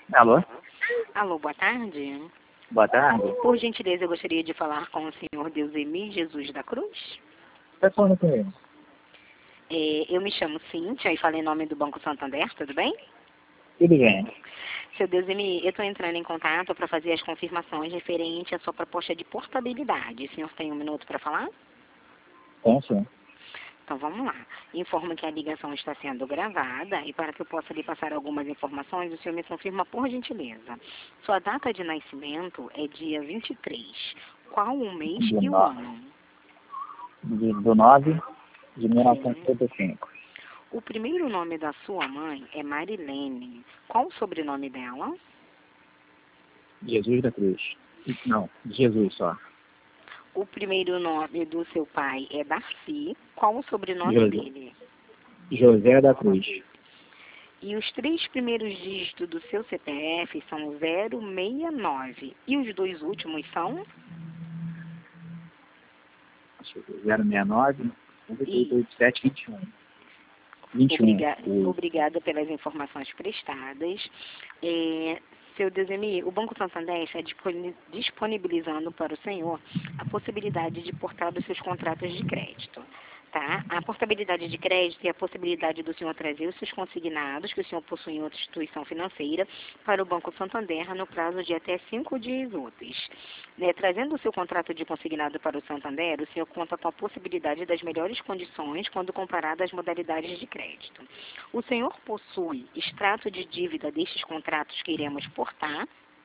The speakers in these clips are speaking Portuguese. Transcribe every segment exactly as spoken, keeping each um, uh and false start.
Alô? Alô, boa tarde. Boa tarde. Por gentileza, eu gostaria de falar com o senhor Deusemi Jesus da Cruz. Tá falando com ele? É, eu me chamo Cíntia e falo em nome do Banco Santander, tudo bem? Tudo bem. Seu Deusemi, eu estou entrando em contato para fazer as confirmações referente à sua proposta de portabilidade. O senhor tem um minuto para falar? Tem sim. Então vamos lá. Informo que a ligação está sendo gravada e para que eu possa lhe passar algumas informações, o senhor me confirma por gentileza. Sua data de nascimento é dia vinte e três. Qual o mês Do e o no- ano? de- do nove de mil novecentos e Sim. setenta e cinco. O primeiro nome da sua mãe é Marilene. Qual o sobrenome dela? Jesus da Cruz. Não, Jesus só. O primeiro nome do seu pai é Darcy. Qual o sobrenome José, dele? José da Cruz. E os três primeiros dígitos do seu C P F são zero seis nove. E os dois últimos são? zero seis nove, oito oito sete, vinte e um. vinte e um. Obriga O- Obrigada pelas informações prestadas. É, seu Deusemi, o Banco Santander está disponi- disponibilizando para o senhor a possibilidade de portar os seus contratos de crédito. Tá? A portabilidade de crédito é a possibilidade do senhor trazer os seus consignados que o senhor possui em outra instituição financeira para o Banco Santander no prazo de até cinco dias úteis. Né, trazendo o seu contrato de consignado para o Santander, o senhor conta com a possibilidade das melhores condições quando comparado às modalidades de crédito. O senhor possui extrato de dívida destes contratos que iremos portar.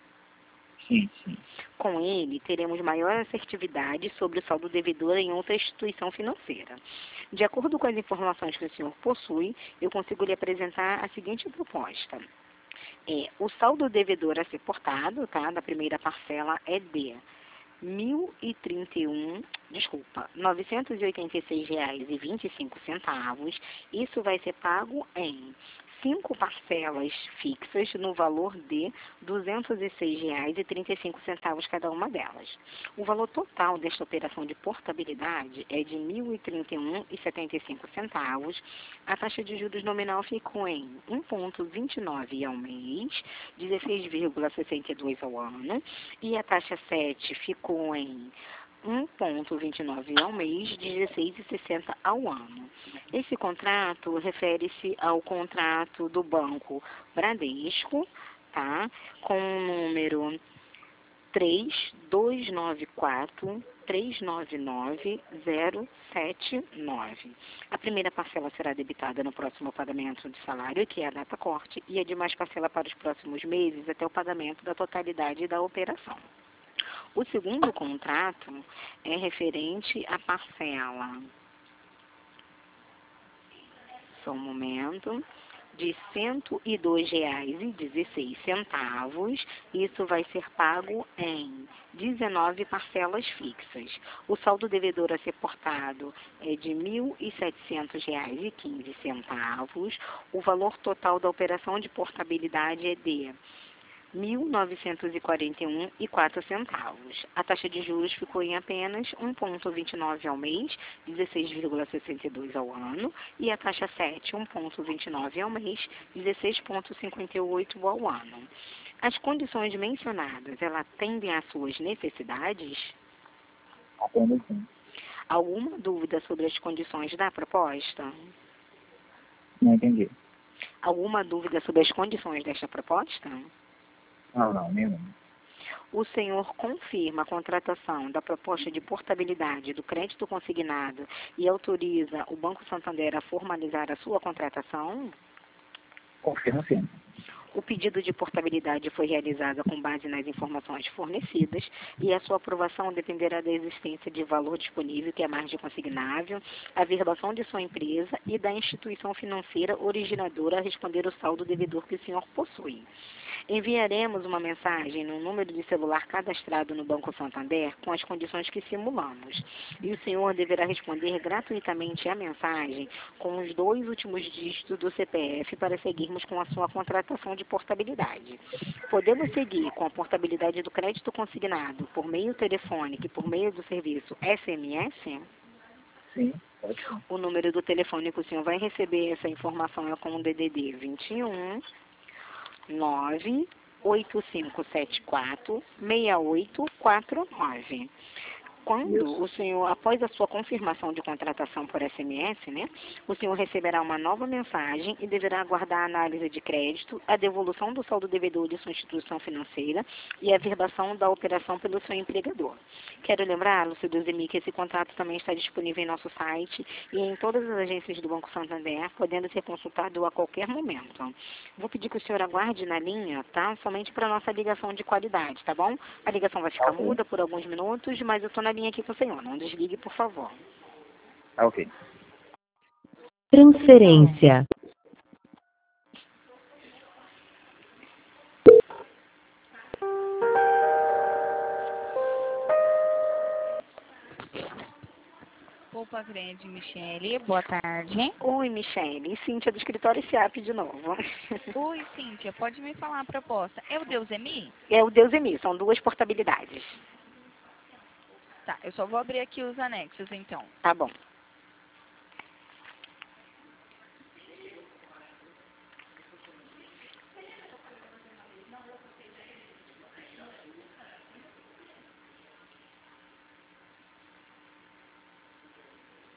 Sim, sim. Com ele, teremos maior assertividade sobre o saldo devedor em outra instituição financeira. De acordo com as informações que o senhor possui, eu consigo lhe apresentar a seguinte proposta. É, o saldo devedor a ser portado, tá, da primeira parcela é de mil e trinta e um, desculpa, novecentos e oitenta e seis reais e vinte e cinco centavos. Isso vai ser pago em cinco parcelas fixas no valor de duzentos e seis reais e trinta e cinco centavos cada uma delas. O valor total desta operação de portabilidade é de mil e trinta e um reais e setenta e cinco centavos. A taxa de juros nominal ficou em um vírgula vinte e nove ao mês, dezesseis vírgula sessenta e dois ao ano, e a taxa sete ficou em um vírgula vinte e nove ao mês, dezesseis vírgula sessenta ao ano. Esse contrato refere-se ao contrato do Banco Bradesco, tá? Com o número três dois nove quatro, três nove nove, zero sete nove. A primeira parcela será debitada no próximo pagamento de salário, que é a data corte, e a demais parcela para os próximos meses até o pagamento da totalidade da operação. O segundo contrato é referente à parcela, só um momento, de cento e dois reais e dezesseis centavos. Isso vai ser pago em dezenove parcelas fixas. O saldo devedor a ser portado é de mil e setecentos reais e quinze centavos. O valor total da operação de portabilidade é de mil novecentos e quarenta e um reais e quatro centavos. A taxa de juros ficou em apenas um vírgula vinte e nove ao mês, dezesseis vírgula sessenta e dois ao ano, e a taxa sete, um vírgula vinte e nove ao mês, dezesseis vírgula cinquenta e oito ao ano. As condições mencionadas, elas atendem às suas necessidades? Atendo sim. Alguma dúvida sobre as condições da proposta? Não entendi. Alguma dúvida sobre as condições desta proposta? Não, não, nenhum. O senhor confirma a contratação da proposta de portabilidade do crédito consignado e autoriza o Banco Santander a formalizar a sua contratação? Confirmo sim. O pedido de portabilidade foi realizado com base nas informações fornecidas e a sua aprovação dependerá da existência de valor disponível, que é margem consignável, a verbação de sua empresa e da instituição financeira originadora a responder o saldo devedor que o senhor possui. Enviaremos uma mensagem no número de celular cadastrado no Banco Santander com as condições que simulamos. E o senhor deverá responder gratuitamente a mensagem com os dois últimos dígitos do C P F para seguirmos com a sua contratação de portabilidade. Podemos seguir com a portabilidade do crédito consignado por meio telefônico e por meio do serviço S M S? Sim, pode. O número do telefone que o senhor vai receber essa informação é com o D D D vinte e um nove oito cinco sete quatro, seis oito quatro nove. Quando o senhor, após a sua confirmação de contratação por S M S, né, o senhor receberá uma nova mensagem e deverá aguardar a análise de crédito, a devolução do saldo devedor de sua instituição financeira e a verbação da operação pelo seu empregador. Quero lembrá-lo, senhor Deusemi, que esse contrato também está disponível em nosso site e em todas as agências do Banco Santander, podendo ser consultado a qualquer momento. Vou pedir que o senhor aguarde na linha, tá? Somente para nossa ligação de qualidade, tá bom? A ligação vai ficar Ok. muda por alguns minutos, mas eu estou na linha aqui com o senhor. Não desligue, por favor. Ah, ok. Transferência. Poupa Grande, Michele, boa tarde. Oi, Michele. Cíntia do escritório SIAP de novo. Oi, Cíntia, pode me falar a proposta? É o Deusemi? É o Deusemi, são duas portabilidades. Tá, eu só vou abrir aqui os anexos, então. Tá bom.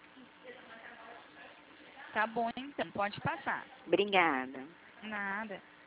Tá bom, então, pode passar. Obrigada. Nada.